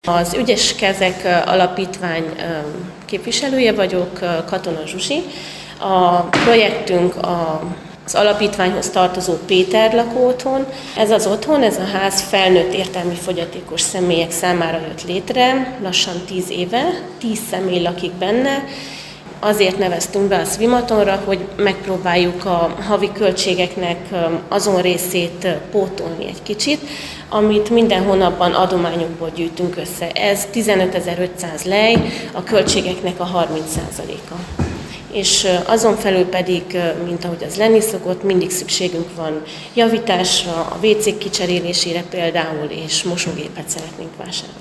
Az Ügyes Kezek Alapítvány képviselője vagyok, Katona Zsuzsi. A projektünk az alapítványhoz tartozó Péter lakóotthon. Ez az otthon, ez a ház felnőtt értelmi fogyatékos személyek számára jött létre, lassan 10 éve, 10 személy lakik benne. Azért neveztünk be a Swimatonra, hogy megpróbáljuk a havi költségeknek azon részét pótolni egy kicsit, amit minden hónapban adományokból gyűjtünk össze. Ez 15.500 lej, a költségeknek a 30%-a. És azon felül pedig, mint ahogy az lenni szokott, mindig szükségünk van javításra, a WC-k kicserélésére például, és mosógépet szeretnénk vásárolni.